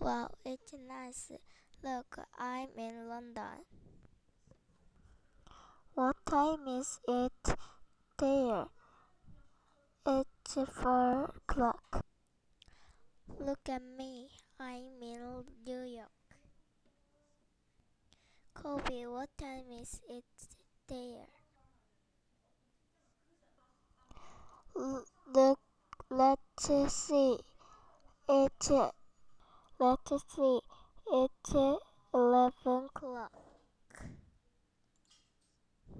Wow, it's nice. Look, I'm in London. What time is it there? It's 4 o'clock. Look at me. I'm in New York. Kobe, what time is it there? Look, let's see. It's let's see. It's 11 o'clock.